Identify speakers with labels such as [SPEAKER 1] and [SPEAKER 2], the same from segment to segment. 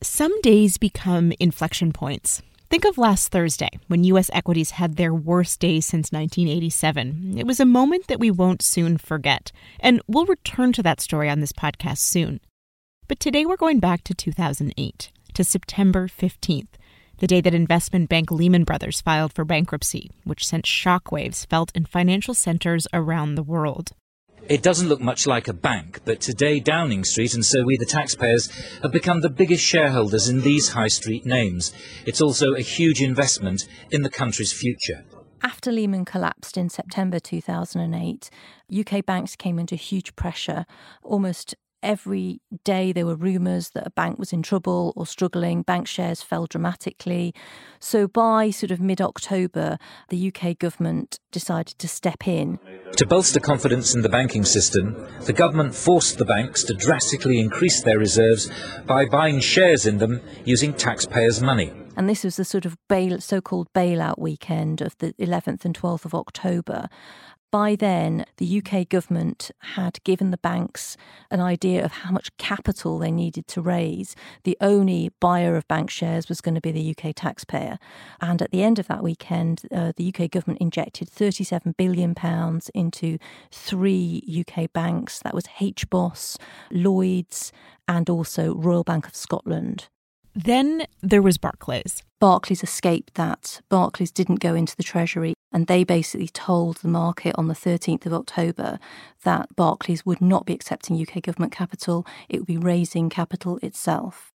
[SPEAKER 1] Some days become inflection points. Think of last Thursday, when U.S. equities had their worst day since 1987. It was a moment that we won't soon forget, and we'll return to that story on this podcast soon. But today we're going back to 2008, to September 15th, the day that investment bank Lehman Brothers filed for bankruptcy, which sent shockwaves felt in financial centers around the world.
[SPEAKER 2] It doesn't look much like a bank, but today Downing Street and so we the taxpayers have become the biggest shareholders in these high street names. It's also a huge investment in the country's future.
[SPEAKER 3] After Lehman collapsed in September 2008, UK banks came under huge pressure. Almost every day there were rumours that a bank was in trouble or struggling. Bank shares fell dramatically. So by sort of mid-October, the UK government decided to step in.
[SPEAKER 2] To bolster confidence in the banking system, the government forced the banks to drastically increase their reserves by buying shares in them using taxpayers' money.
[SPEAKER 3] And this was the sort of so-called bailout weekend of the 11th and 12th of October. By then, the UK government had given the banks an idea of how much capital they needed to raise. The only buyer of bank shares was going to be the UK taxpayer. And at the end of that weekend, the UK government injected £37 billion into 3 UK banks. That was HBOS, Lloyds, and also Royal Bank of Scotland.
[SPEAKER 1] Then there was Barclays.
[SPEAKER 3] Barclays escaped that. Barclays didn't go into the Treasury, and they basically told the market on the 13th of October that Barclays would not be accepting UK government capital. It would be raising capital itself.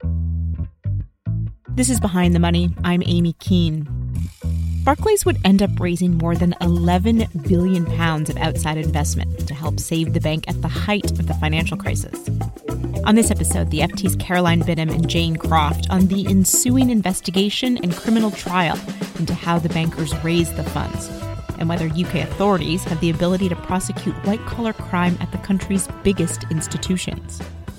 [SPEAKER 1] This is Behind the Money. I'm Amy Keane. Barclays would end up raising more than £11 billion of outside investment to help save the bank at the height of the financial crisis. On this episode, the FT's Caroline Binham and Jane Croft on the ensuing investigation and criminal trial into how the bankers raised the funds and whether UK authorities have the ability to prosecute white-collar crime at the country's biggest institutions.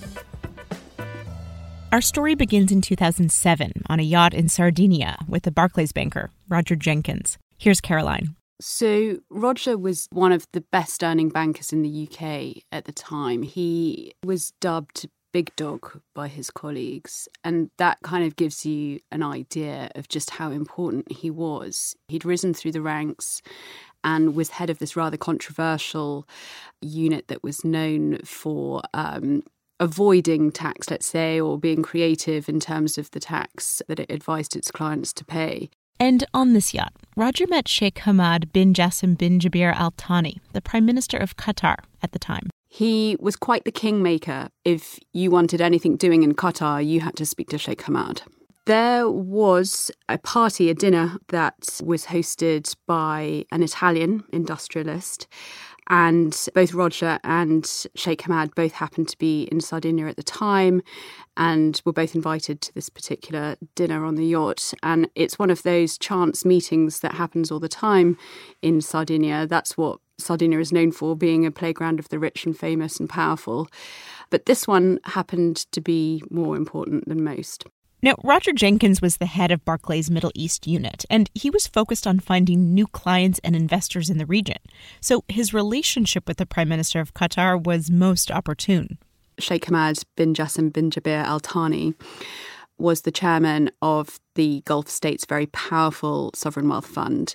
[SPEAKER 1] Our story begins in 2007 on a yacht in Sardinia with the Barclays banker, Roger Jenkins. Here's Caroline.
[SPEAKER 4] So Roger was one of the best earning bankers in the UK at the time. He was dubbed Big Dog by his colleagues, and that kind of gives you an idea of just how important he was. He'd risen through the ranks and was head of this rather controversial unit that was known for avoiding tax, let's say, or being creative in terms of the tax that it advised its clients to pay.
[SPEAKER 1] And on this yacht, Roger met Sheikh Hamad bin Jassim bin Jaber Al Thani, the Prime Minister of Qatar at the time.
[SPEAKER 4] He was quite the kingmaker. If you wanted anything doing in Qatar, you had to speak to Sheikh Hamad. There was a party, a dinner, that was hosted by an Italian industrialist. And both Roger and Sheikh Hamad both happened to be in Sardinia at the time and were both invited to this particular dinner on the yacht. And it's one of those chance meetings that happens all the time in Sardinia. That's what Sardinia is known for, being a playground of the rich and famous and powerful. But this one happened to be more important than most.
[SPEAKER 1] Now, Roger Jenkins was the head of Barclays' Middle East unit, and he was focused on finding new clients and investors in the region. So his relationship with the Prime Minister of Qatar was most opportune.
[SPEAKER 4] Sheikh Hamad bin Jassim bin Jaber Al Thani was the chairman of the Gulf States' very powerful sovereign wealth fund.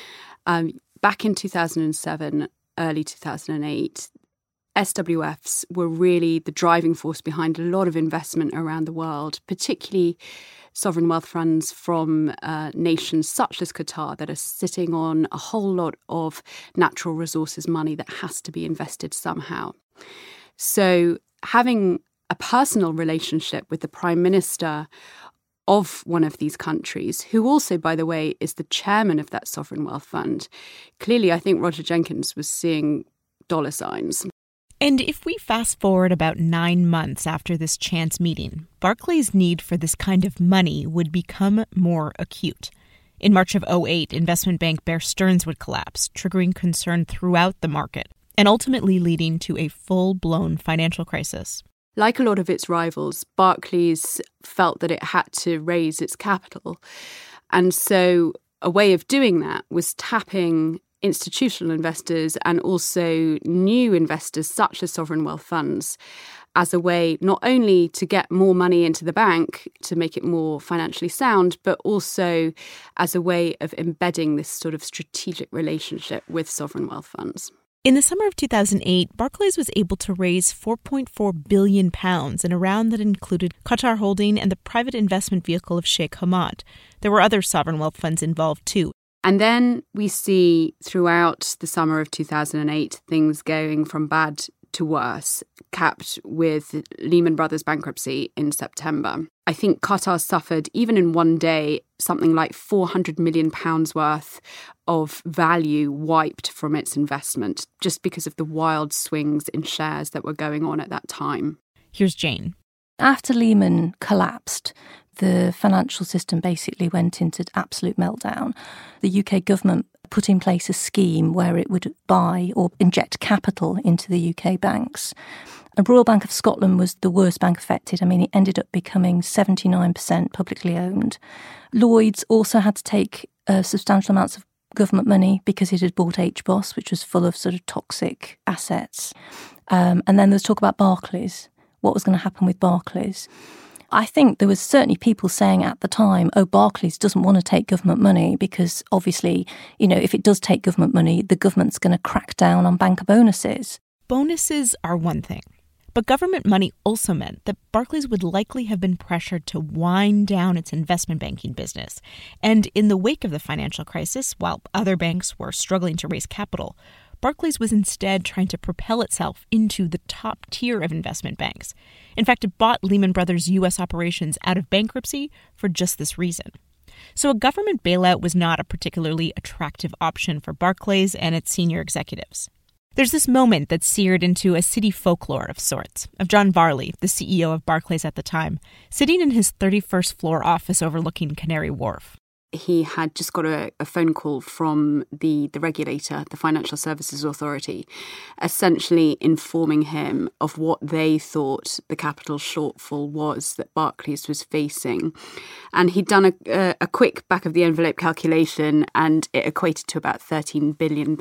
[SPEAKER 4] Back in 2007, early 2008, SWFs were really the driving force behind a lot of investment around the world, particularly sovereign wealth funds from nations such as Qatar that are sitting on a whole lot of natural resources money that has to be invested somehow. So having a personal relationship with the Prime Minister of one of these countries, who also, by the way, is the chairman of that sovereign wealth fund, clearly I think Roger Jenkins was seeing dollar signs.
[SPEAKER 1] And if we fast forward about 9 months after this chance meeting, Barclays' need for this kind of money would become more acute. In March of 2008, investment bank Bear Stearns would collapse, triggering concern throughout the market, and ultimately leading to a full-blown financial crisis.
[SPEAKER 4] Like a lot of its rivals, Barclays felt that it had to raise its capital. And so a way of doing that was tapping institutional investors and also new investors such as sovereign wealth funds. as a way not only to get more money into the bank to make it more financially sound, but also as a way of embedding this sort of strategic relationship with sovereign wealth funds.
[SPEAKER 1] In the summer of 2008, Barclays was able to raise £4.4 billion in a round that included Qatar Holding and the private investment vehicle of Sheikh Hamad. There were other sovereign wealth funds involved too.
[SPEAKER 4] And then we see throughout the summer of 2008 things going from bad to worse, capped with Lehman Brothers bankruptcy in September. I think Qatar suffered, even in one day, something like £400 million worth of value wiped from its investment just because of the wild swings in shares that were going on at that time.
[SPEAKER 1] Here's Jane.
[SPEAKER 3] After Lehman collapsed, the financial system basically went into absolute meltdown. The UK government put in place a scheme where it would buy or inject capital into the UK banks. And Royal Bank of Scotland was the worst bank affected. I mean, it ended up becoming 79% publicly owned. Lloyds also had to take substantial amounts of government money because it had bought HBOS, which was full of sort of toxic assets. And then there was talk about Barclays. What was going to happen with Barclays? I think there was certainly people saying at the time, Barclays doesn't want to take government money because obviously, if it does take government money, the government's going to crack down on banker bonuses.
[SPEAKER 1] Bonuses are one thing, but government money also meant that Barclays would likely have been pressured to wind down its investment banking business. And in the wake of the financial crisis, while other banks were struggling to raise capital, Barclays was instead trying to propel itself into the top tier of investment banks. In fact, it bought Lehman Brothers' U.S. operations out of bankruptcy for just this reason. So a government bailout was not a particularly attractive option for Barclays and its senior executives. There's this moment that's seared into a city folklore of sorts, of John Varley, the CEO of Barclays at the time, sitting in his 31st floor office overlooking Canary Wharf.
[SPEAKER 4] He had just got a phone call from the regulator, the Financial Services Authority, essentially informing him of what they thought the capital shortfall was that Barclays was facing. And he'd done a quick back-of-the-envelope calculation, and it equated to about £13 billion.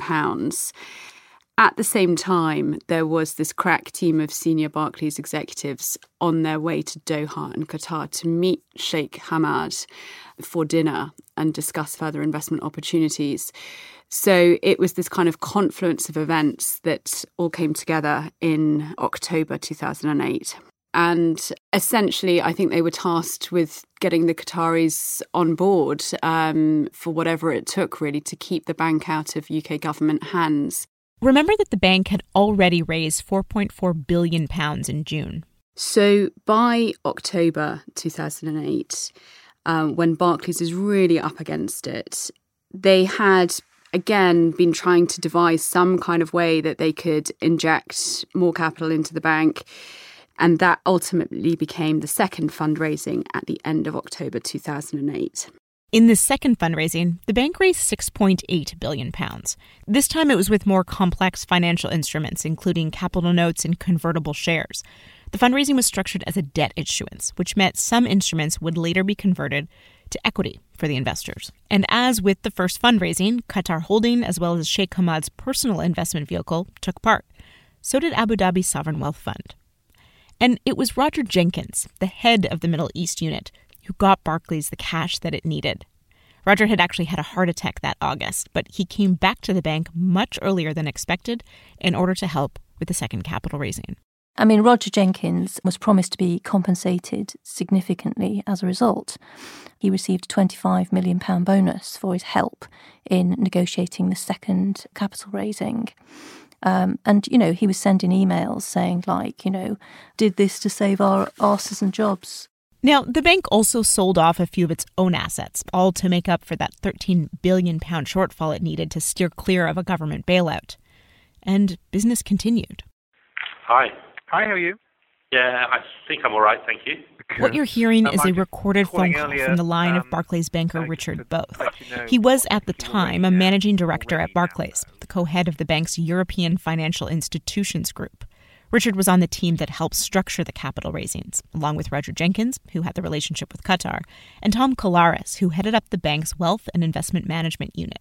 [SPEAKER 4] At the same time, there was this crack team of senior Barclays executives on their way to Doha and Qatar to meet Sheikh Hamad for dinner and discuss further investment opportunities. So it was this kind of confluence of events that all came together in October 2008. And essentially, I think they were tasked with getting the Qataris on board for whatever it took, really, to keep the bank out of UK government hands.
[SPEAKER 1] Remember that the bank had already raised £4.4 billion in June.
[SPEAKER 4] So by October 2008, when Barclays is really up against it, they had, again, been trying to devise some kind of way that they could inject more capital into the bank. And that ultimately became the second fundraising at the end of October 2008.
[SPEAKER 1] In the second fundraising, the bank raised £6.8 billion. This time it was with more complex financial instruments, including capital notes and convertible shares. The fundraising was structured as a debt issuance, which meant some instruments would later be converted to equity for the investors. And as with the first fundraising, Qatar Holding, as well as Sheikh Hamad's personal investment vehicle, took part. So did Abu Dhabi Sovereign Wealth Fund. And it was Roger Jenkins, the head of the Middle East unit, who got Barclays the cash that it needed. Roger had actually had a heart attack that August, but he came back to the bank much earlier than expected in order to help with the second capital raising.
[SPEAKER 3] I mean, Roger Jenkins was promised to be compensated significantly as a result. He received a £25 million bonus for his help in negotiating the second capital raising. And he was sending emails saying, did this to save our arses and jobs.
[SPEAKER 1] Now, the bank also sold off a few of its own assets, all to make up for that £13 billion shortfall it needed to steer clear of a government bailout. And business continued.
[SPEAKER 5] Hi.
[SPEAKER 6] Hi, how are you?
[SPEAKER 5] Yeah, I think I'm all right, thank you.
[SPEAKER 1] What you're hearing is a recorded phone call from the line of Barclays banker Richard Both. He was at the time a managing director at Barclays, the co-head of the bank's European Financial Institutions Group. Richard was on the team that helped structure the capital raisings, along with Roger Jenkins, who had the relationship with Qatar, and Tom Kolaris, who headed up the bank's wealth and investment management unit.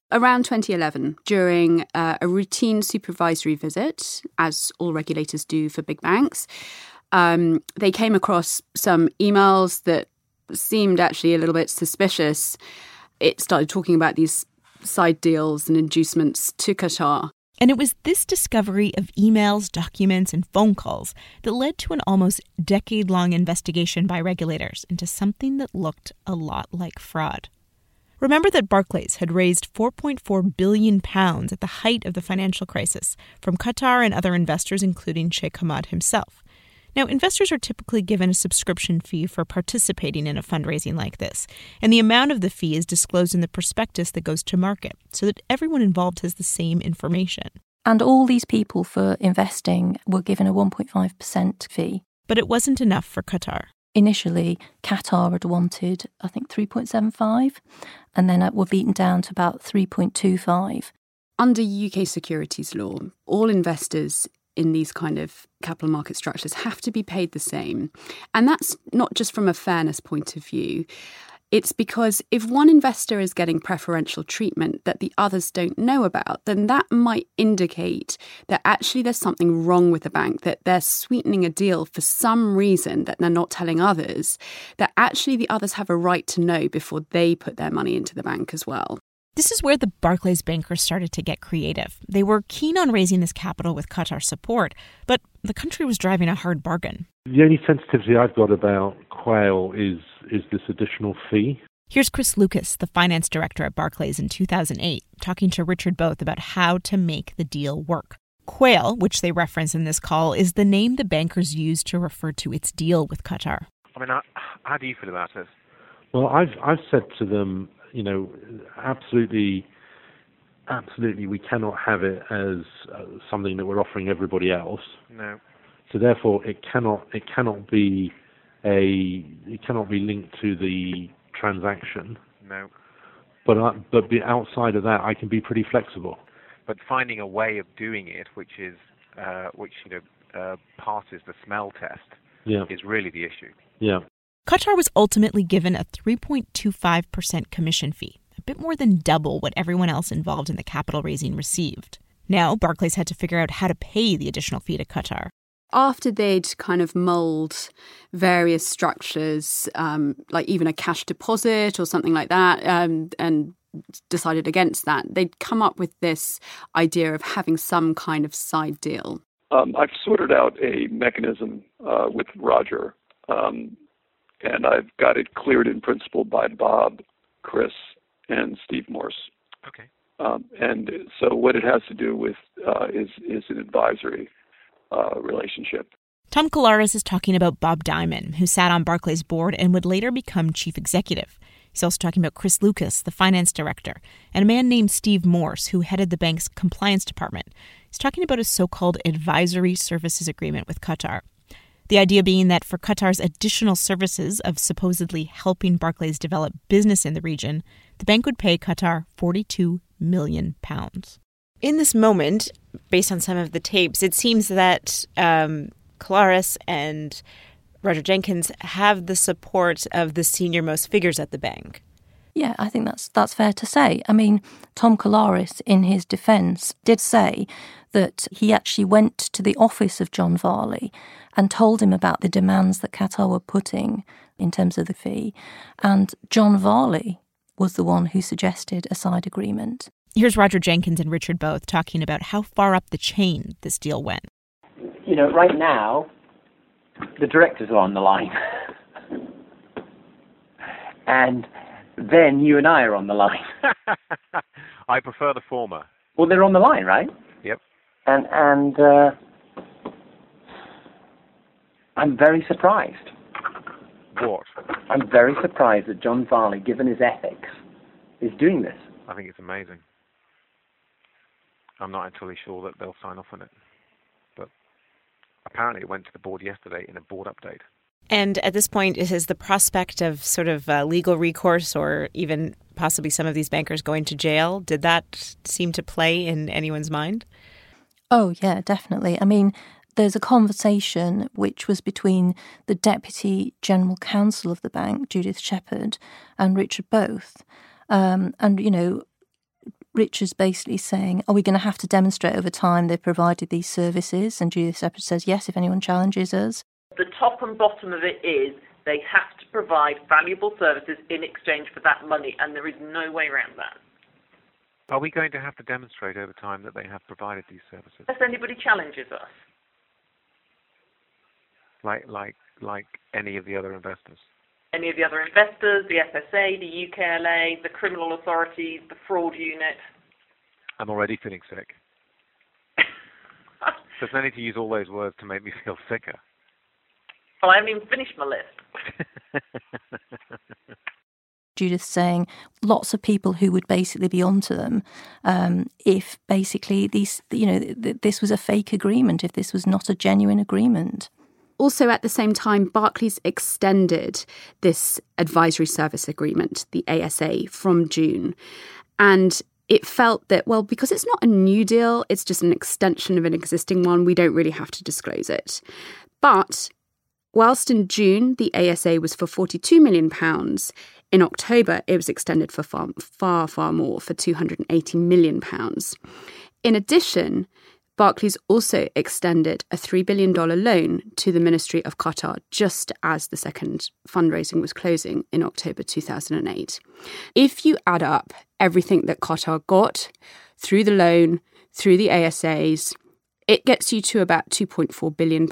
[SPEAKER 4] Around 2011, during a routine supervisory visit, as all regulators do for big banks, they came across some emails that seemed actually a little bit suspicious. It started talking about these side deals and inducements to Qatar.
[SPEAKER 1] And it was this discovery of emails, documents, and phone calls that led to an almost decade-long investigation by regulators into something that looked a lot like fraud. Remember that Barclays had raised £4.4 billion at the height of the financial crisis from Qatar and other investors, including Sheikh Hamad himself. Now, investors are typically given a subscription fee for participating in a fundraising like this, and the amount of the fee is disclosed in the prospectus that goes to market so that everyone involved has the same information.
[SPEAKER 3] And all these people for investing were given a 1.5% fee.
[SPEAKER 1] But it wasn't enough for Qatar.
[SPEAKER 3] Initially, Qatar had wanted, I think, 3.75, and then were beaten down to about 3.25.
[SPEAKER 4] Under UK securities law, all investors in these kind of capital market structures have to be paid the same. And that's not just from a fairness point of view. It's because if one investor is getting preferential treatment that the others don't know about, then that might indicate that actually there's something wrong with the bank, that they're sweetening a deal for some reason that they're not telling others, that actually the others have a right to know before they put their money into the bank as well.
[SPEAKER 1] This is where the Barclays bankers started to get creative. They were keen on raising this capital with Qatar support, but the country was driving a hard bargain.
[SPEAKER 6] The only sensitivity I've got about Quail is this additional fee.
[SPEAKER 1] Here's Chris Lucas, the finance director at Barclays in 2008, talking to Richard Both about how to make the deal work. Quail, which they reference in this call, is the name the bankers used to refer to its deal with Qatar.
[SPEAKER 5] I mean, how do you feel about it?
[SPEAKER 6] Well, I've said to them, absolutely, we cannot have it as something that we're offering everybody else.
[SPEAKER 5] No.
[SPEAKER 6] So therefore, it cannot be linked to the transaction.
[SPEAKER 5] No.
[SPEAKER 6] But outside of that, I can be pretty flexible.
[SPEAKER 5] But finding a way of doing it, which passes the smell test, is really the issue.
[SPEAKER 6] Yeah.
[SPEAKER 1] Qatar was ultimately given a 3.25% commission fee, a bit more than double what everyone else involved in the capital raising received. Now, Barclays had to figure out how to pay the additional fee to Qatar.
[SPEAKER 4] After they'd kind of mulled various structures, like even a cash deposit or something like that, and decided against that, they'd come up with this idea of having some kind of side deal.
[SPEAKER 7] I've sorted out a mechanism with Roger, and I've got it cleared in principle by Bob, Chris, and Steve Morse.
[SPEAKER 5] Okay.
[SPEAKER 7] And so what it has to do with is an advisory relationship.
[SPEAKER 1] Tom Kolaris is talking about Bob Diamond, who sat on Barclays' board and would later become chief executive. He's also talking about Chris Lucas, the finance director, and a man named Steve Morse, who headed the bank's compliance department. He's talking about a so-called advisory services agreement with Qatar. The idea being that for Qatar's additional services of supposedly helping Barclays develop business in the region, the bank would pay Qatar £42 million. In this moment, based on some of the tapes, it seems that Kolaris and Roger Jenkins have the support of the senior-most figures at the bank.
[SPEAKER 3] Yeah, I think that's fair to say. I mean, Tom Kolaris, in his defence, did say that he actually went to the office of John Varley and told him about the demands that Qatar were putting in terms of the fee. And John Varley was the one who suggested a side agreement.
[SPEAKER 1] Here's Roger Jenkins and Richard Both talking about how far up the chain this deal went.
[SPEAKER 8] Right now, the directors are on the line. And then you and I are on the line.
[SPEAKER 5] I prefer the former.
[SPEAKER 8] Well, they're on the line, right?
[SPEAKER 5] Yep.
[SPEAKER 8] And I'm very surprised.
[SPEAKER 5] What?
[SPEAKER 8] I'm very surprised that John Varley, given his ethics, is doing this.
[SPEAKER 5] I think it's amazing. I'm not entirely sure that they'll sign off on it. But apparently it went to the board yesterday in a board update.
[SPEAKER 1] And at this point, is the prospect of sort of legal recourse or even possibly some of these bankers going to jail, did that seem to play in anyone's mind?
[SPEAKER 3] Oh, yeah, definitely. I mean, there's a conversation which was between the Deputy General Counsel of the bank, Judith Shepherd, and Richard Both. Richard's basically saying, are we going to have to demonstrate over time they've provided these services? And Judith Shepherd says, yes, if anyone challenges us.
[SPEAKER 9] The top and bottom of it is they have to provide valuable services in exchange for that money, and there is no way around that.
[SPEAKER 5] Are we going to have to demonstrate over time that they have provided these services?
[SPEAKER 9] Unless anybody challenges us.
[SPEAKER 5] Like any of the other investors?
[SPEAKER 9] Any of the other investors, the FSA, the UKLA, the criminal authorities, the fraud unit.
[SPEAKER 5] I'm already feeling sick. There's no need to use all those words to make me feel sicker.
[SPEAKER 9] Well, I haven't even finished my list.
[SPEAKER 3] Judith saying lots of people who would basically be onto them if basically these, this was a fake agreement, if this was not a genuine agreement.
[SPEAKER 4] Also, at the same time, Barclays extended this advisory service agreement, the ASA, from June. And it felt that, well, because it's not a new deal, it's just an extension of an existing one, we don't really have to disclose it. But whilst in June, the ASA was for £42 million, in October, it was extended for far more, for £280 million. In addition, Barclays also extended a $3 billion loan to the Ministry of Qatar just as the second fundraising was closing in October 2008. If you add up everything that Qatar got through the loan, through the ASAs, it gets you to about £2.4 billion.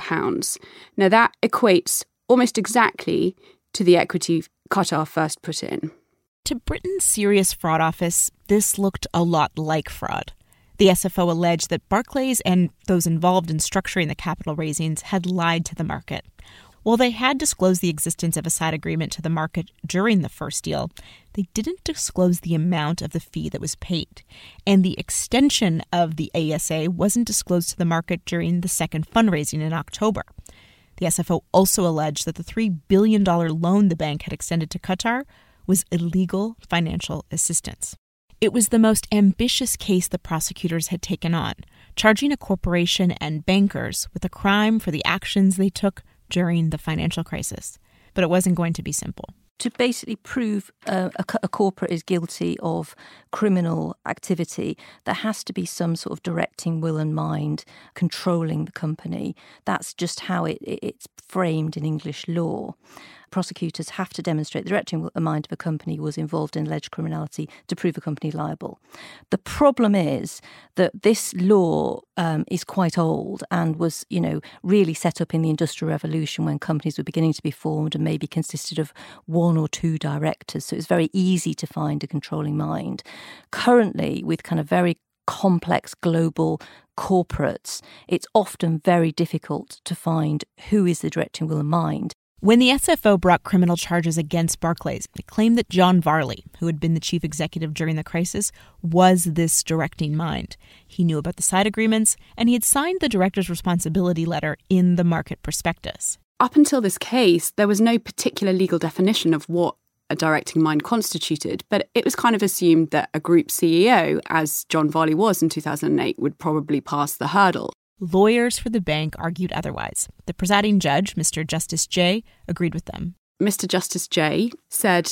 [SPEAKER 4] Now that equates almost exactly to the equity Qatar first put in.
[SPEAKER 1] To Britain's Serious Fraud Office, this looked a lot like fraud. The SFO alleged that Barclays and those involved in structuring the capital raisings had lied to the market. While they had disclosed the existence of a side agreement to the market during the first deal, they didn't disclose the amount of the fee that was paid. And the extension of the ASA wasn't disclosed to the market during the second fundraising in October. The SFO also alleged that the $3 billion loan the bank had extended to Qatar was illegal financial assistance. It was the most ambitious case the prosecutors had taken on, charging a corporation and bankers with a crime for the actions they took during the financial crisis. But it wasn't going to be simple.
[SPEAKER 3] To basically prove a corporate is guilty of criminal activity, there has to be some sort of directing will and mind controlling the company. That's just how it's framed in English law. Prosecutors have to demonstrate the directing mind of a company was involved in alleged criminality to prove a company liable. The problem is that this law is quite old and was, really set up in the Industrial Revolution when companies were beginning to be formed and maybe consisted of one or two directors. So it's very easy to find a controlling mind. Currently, with kind of very complex global corporates, it's often very difficult to find who is the directing will and mind.
[SPEAKER 1] When the SFO brought criminal charges against Barclays, it claimed that John Varley, who had been the chief executive during the crisis, was this directing mind. He knew about the side agreements, and he had signed the director's responsibility letter in the market prospectus.
[SPEAKER 4] Up until this case, there was no particular legal definition of what a directing mind constituted, but it was kind of assumed that a group CEO, as John Varley was in 2008, would probably pass the hurdle.
[SPEAKER 1] Lawyers for the bank argued otherwise. The presiding judge, Mr. Justice Jay, agreed with them.
[SPEAKER 4] Mr. Justice Jay said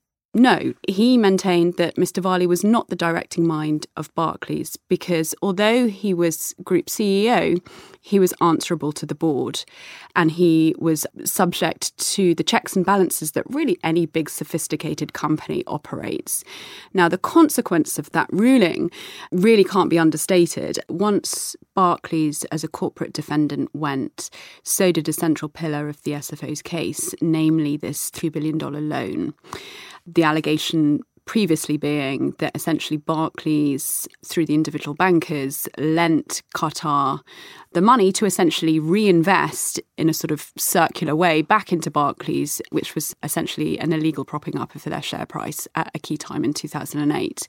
[SPEAKER 4] no. He maintained that Mr. Varley was not the directing mind of Barclays because although he was group CEO, he was answerable to the board and he was subject to the checks and balances that really any big sophisticated company operates. Now, the consequence of that ruling really can't be understated. Once Barclays as a corporate defendant went, so did a central pillar of the SFO's case, namely this $2 billion loan. The allegation previously being that essentially Barclays, through the individual bankers, lent Qatar the money to essentially reinvest in a sort of circular way back into Barclays, which was essentially an illegal propping up of their share price at a key time in 2008.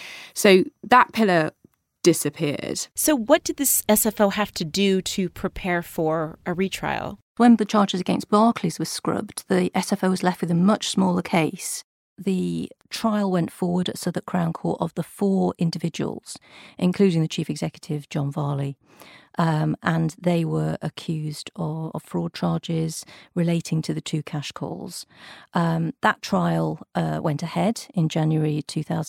[SPEAKER 4] So that pillar disappeared.
[SPEAKER 1] So what did this SFO have to do to prepare for a retrial?
[SPEAKER 3] When the charges against Barclays were scrubbed, the SFO was left with a much smaller case. The trial went forward at Southwark Crown Court of the four individuals, including the chief executive, John Varley. and they were accused of fraud charges relating to the 2 cash calls. That trial went ahead in January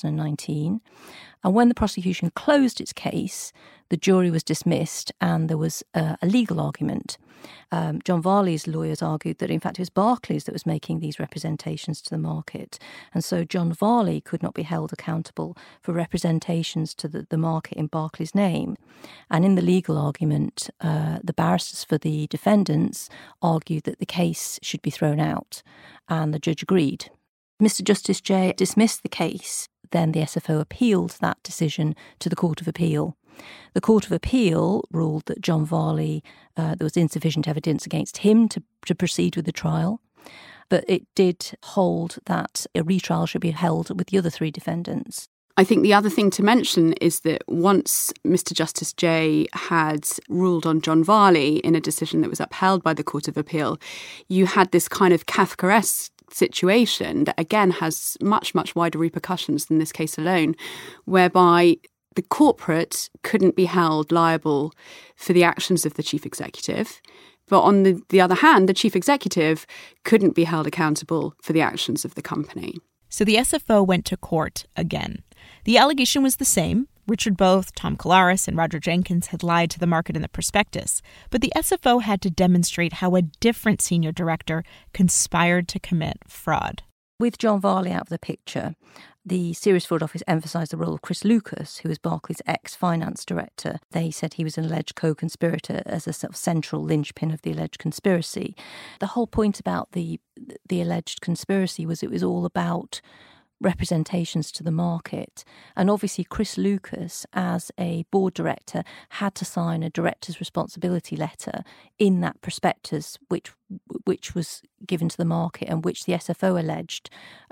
[SPEAKER 3] 2019, and when the prosecution closed its case, the jury was dismissed and there was a legal argument. John Varley's lawyers argued that in fact it was Barclays that was making these representations to the market, and so John Varley could not be held accountable for representations to the market in Barclays' name. And in the legal argument, the barristers for the defendants argued that the case should be thrown out, and the judge agreed. Mr. Justice Jay dismissed the case. Then the SFO appealed that decision to the Court of Appeal. The Court of Appeal ruled that John Varley, there was insufficient evidence against him to proceed with the trial, but it did hold that a retrial should be held with the other 3 defendants.
[SPEAKER 4] I think the other thing to mention is that once Mr. Justice Jay had ruled on John Varley in a decision that was upheld by the Court of Appeal, you had this kind of Kafkaesque situation that again has much, much wider repercussions than this case alone, whereby the corporate couldn't be held liable for the actions of the chief executive. But on the other hand, the chief executive couldn't be held accountable for the actions of the company.
[SPEAKER 1] So the SFO went to court again. The allegation was the same. Richard Both, Tom Kolaris, and Roger Jenkins had lied to the market in the prospectus, but the SFO had to demonstrate how a different senior director conspired to commit fraud.
[SPEAKER 3] With John Varley out of the picture, the Serious Fraud Office emphasised the role of Chris Lucas, who was Barclays' ex-finance director. They said he was an alleged co-conspirator as a sort of central linchpin of the alleged conspiracy. The whole point about the alleged conspiracy was it was all about representations to the market. And obviously Chris Lucas, as a board director, had to sign a director's responsibility letter in that prospectus, which was given to the market and which the SFO alleged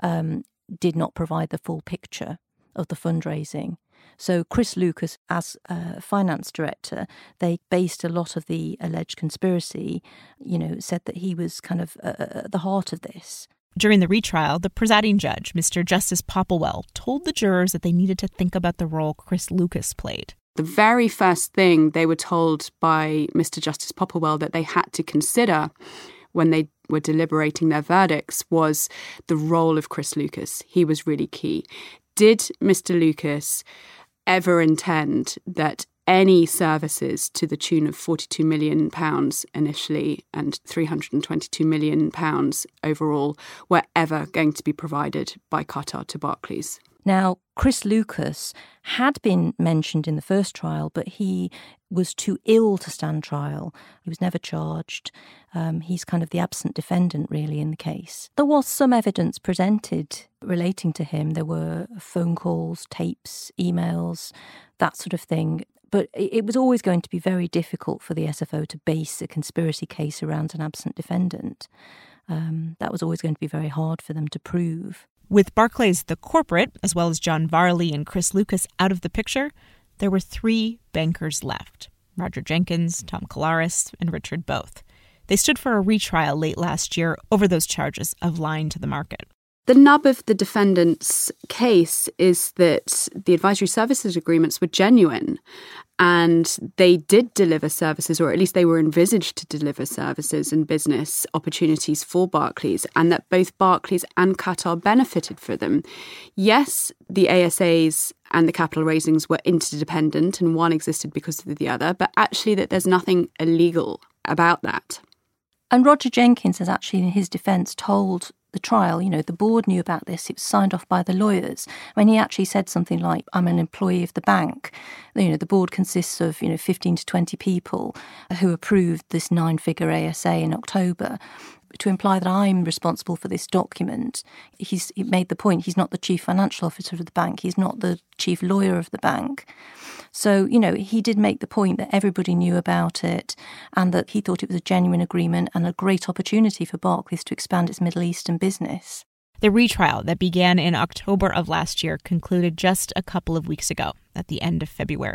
[SPEAKER 3] did not provide the full picture of the fundraising. So Chris Lucas, as a finance director, they based a lot of the alleged conspiracy, said that he was kind of at the heart of this.
[SPEAKER 1] During the retrial, the presiding judge, Mr. Justice Popplewell, told the jurors that they needed to think about the role Chris Lucas played.
[SPEAKER 4] The very first thing they were told by Mr. Justice Popplewell that they had to consider when they were deliberating their verdicts was the role of Chris Lucas. He was really key. Did Mr. Lucas ever intend that any services to the tune of £42 million initially and £322 million overall were ever going to be provided by Qatar to Barclays?
[SPEAKER 3] Now, Chris Lucas had been mentioned in the first trial, but he was too ill to stand trial. He was never charged. He's kind of the absent defendant, really, in the case. There was some evidence presented relating to him. There were phone calls, tapes, emails, that sort of thing. But it was always going to be very difficult for the SFO to base a conspiracy case around an absent defendant. That was always going to be very hard for them to prove.
[SPEAKER 1] With Barclays, the corporate, as well as John Varley and Chris Lucas out of the picture, there were 3 bankers left: Roger Jenkins, Tom Kolaris, and Richard Both. They stood for a retrial late last year over those charges of lying to the market.
[SPEAKER 4] The nub of the defendant's case is that the advisory services agreements were genuine and they did deliver services, or at least they were envisaged to deliver services and business opportunities for Barclays, and that both Barclays and Qatar benefited from them. Yes, the ASAs and the capital raisings were interdependent and one existed because of the other, but actually that there's nothing illegal about that.
[SPEAKER 3] And Roger Jenkins has actually, in his defence, told the trial, the board knew about this, it was signed off by the lawyers. When he actually said something like, I'm an employee of the bank. The board consists of, 15 to 20 people who approved this 9-figure ASA in October. To imply that I'm responsible for this document, he made the point he's not the chief financial officer of the bank, he's not the chief lawyer of the bank. So, he did make the point that everybody knew about it and that he thought it was a genuine agreement and a great opportunity for Barclays to expand its Middle Eastern business.
[SPEAKER 1] The retrial that began in October of last year concluded just a couple of weeks ago, at the end of February.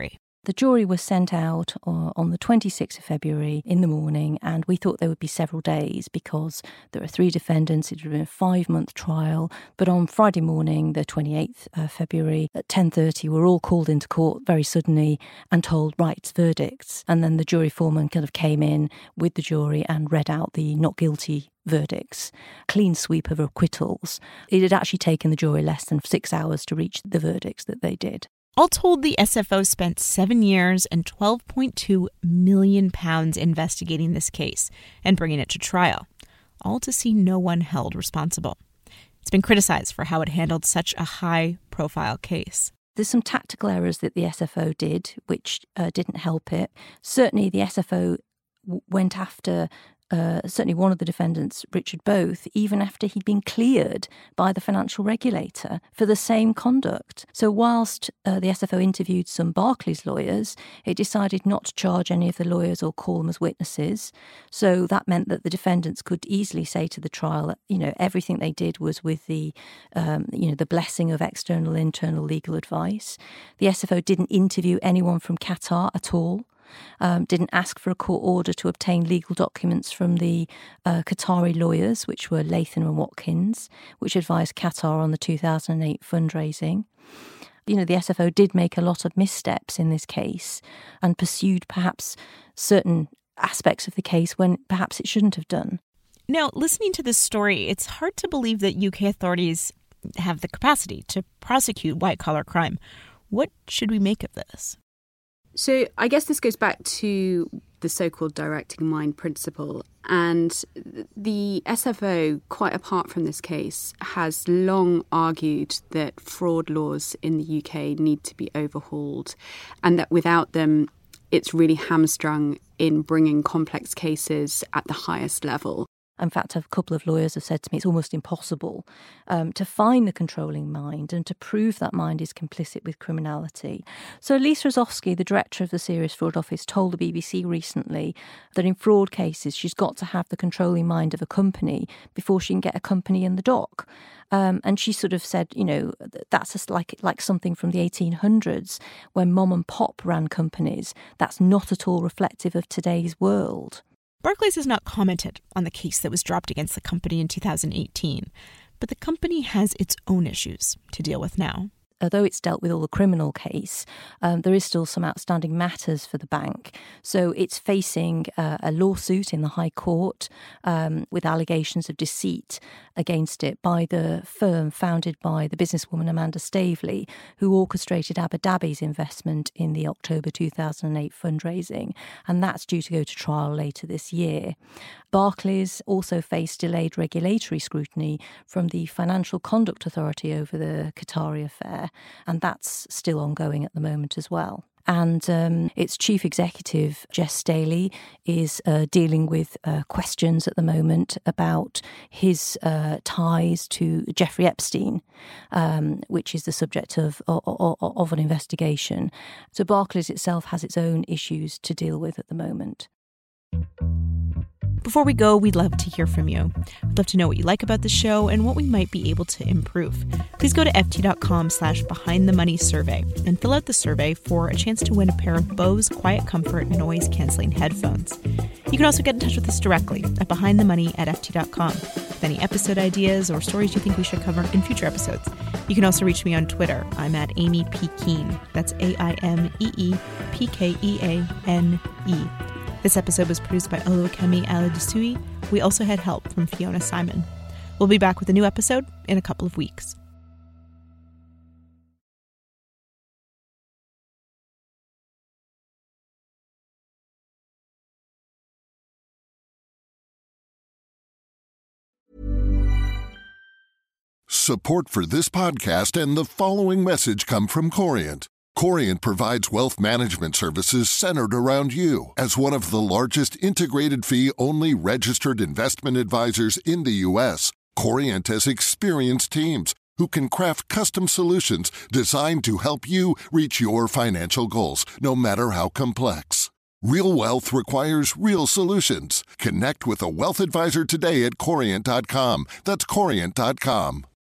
[SPEAKER 3] The jury was sent out on the 26th of February in the morning, and we thought there would be several days because there are 3 defendants. It would have been a 5-month trial. But on Friday morning, the 28th of February at 10:30, we're all called into court very suddenly and told, right, it's verdicts. And then the jury foreman kind of came in with the jury and read out the not guilty verdicts, clean sweep of acquittals. It had actually taken the jury less than 6 hours to reach the verdicts that they did.
[SPEAKER 1] All told, the SFO spent 7 years and £12.2 million investigating this case and bringing it to trial, all to see no one held responsible. It's been criticized for how it handled such a high-profile case.
[SPEAKER 3] There's some tactical errors that the SFO did, which didn't help it. Certainly, the SFO went after certainly one of the defendants, Richard Both, even after he'd been cleared by the financial regulator for the same conduct. So whilst the SFO interviewed some Barclays lawyers, it decided not to charge any of the lawyers or call them as witnesses. So that meant that the defendants could easily say to the trial that, everything they did was with the, the blessing of external, internal legal advice. The SFO didn't interview anyone from Qatar at all. Didn't ask for a court order to obtain legal documents from the Qatari lawyers, which were Latham and Watkins, which advised Qatar on the 2008 fundraising. The SFO did make a lot of missteps in this case and pursued perhaps certain aspects of the case when perhaps it shouldn't have done.
[SPEAKER 1] Now, listening to this story, it's hard to believe that UK authorities have the capacity to prosecute white-collar crime. What should we make of this?
[SPEAKER 4] So I guess this goes back to the so-called directing mind principle. And the SFO, quite apart from this case, has long argued that fraud laws in the UK need to be overhauled and that without them, it's really hamstrung in bringing complex cases at the highest level.
[SPEAKER 3] In fact, a couple of lawyers have said to me it's almost impossible to find the controlling mind and to prove that mind is complicit with criminality. So Lisa Rozovsky, the director of the Serious Fraud Office, told the BBC recently that in fraud cases she's got to have the controlling mind of a company before she can get a company in the dock. And she sort of said, that's just like something from the 1800s when mom and pop ran companies. That's not at all reflective of today's world.
[SPEAKER 1] Barclays has not commented on the case that was dropped against the company in 2018, but the company has its own issues to deal with now.
[SPEAKER 3] Although it's dealt with all the criminal case, there is still some outstanding matters for the bank. So it's facing a lawsuit in the High Court with allegations of deceit against it by the firm founded by the businesswoman Amanda Staveley, who orchestrated Abu Dhabi's investment in the October 2008 fundraising. And that's due to go to trial later this year. Barclays also faced delayed regulatory scrutiny from the Financial Conduct Authority over the Qatari affair. And that's still ongoing at the moment as well. And its chief executive, Jess Staley, is dealing with questions at the moment about his ties to Jeffrey Epstein, which is the subject of an investigation. So Barclays itself has its own issues to deal with at the moment.
[SPEAKER 1] Before we go, we'd love to hear from you. We'd love to know what you like about the show and what we might be able to improve. Please go to ft.com/behindthemoneysurvey and fill out the survey for a chance to win a pair of Bose Quiet Comfort noise-canceling headphones. You can also get in touch with us directly at behindthemoney@ft.com with any episode ideas or stories you think we should cover in future episodes. You can also reach me on Twitter. I'm at Amy P. Keane. That's AIMEEPKEANE. This episode was produced by Oluwakemi Aladisui. We also had help from Fiona Simon. We'll be back with a new episode in a couple of weeks.
[SPEAKER 10] Support for this podcast and the following message come from Corient. Corient provides wealth management services centered around you. As one of the largest integrated fee-only registered investment advisors in the U.S., Corient has experienced teams who can craft custom solutions designed to help you reach your financial goals, no matter how complex. Real wealth requires real solutions. Connect with a wealth advisor today at Corient.com. That's Corient.com.